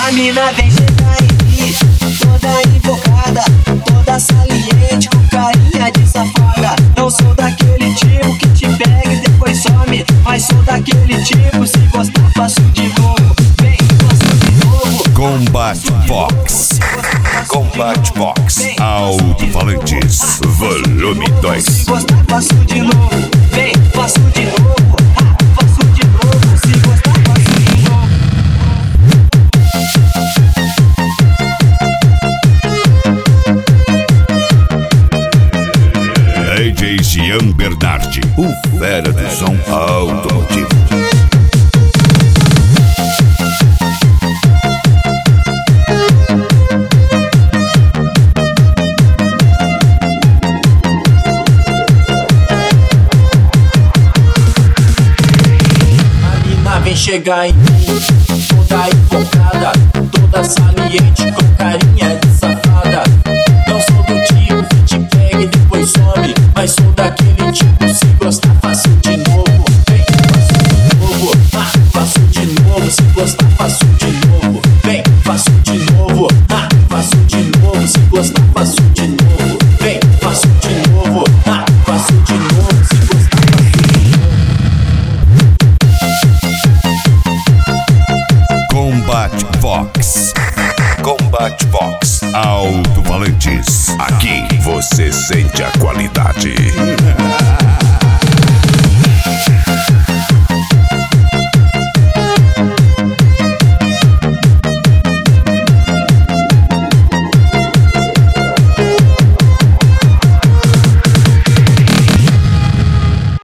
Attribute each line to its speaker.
Speaker 1: A mina vem chegar em mim, toda invocada, toda saliente, com carinha de safada. Não sou daquele tipo que te pega e depois some, mas sou daquele tipo, se gostar faço de novo. Vem, faço de novo.
Speaker 2: Combate Box. Combate Box. Alto-falantes. Volume 2.
Speaker 1: Se gostar faço de novo. Vem, faço de novo. Faço de novo. Se gostar faço de novo.
Speaker 2: DJ Jean Bernardi, o fera do som automotivo.
Speaker 1: Vem chegar em mim, toda invocada, toda saliente, com carinha de safada. Não sou do tipo que te pega e depois some, mas sou daquele tipo, se gostar faço de novo. Vem, faço de novo, faço de novo, se gostar faço de novo. Vem, faço de novo, faço de novo, se gostar faço de novo. Vem, faço de novo, faço de novo, se gostar faço de novo.
Speaker 2: Combate Box. Combate Box. Alto-falantes. Aqui você sente a qualidade.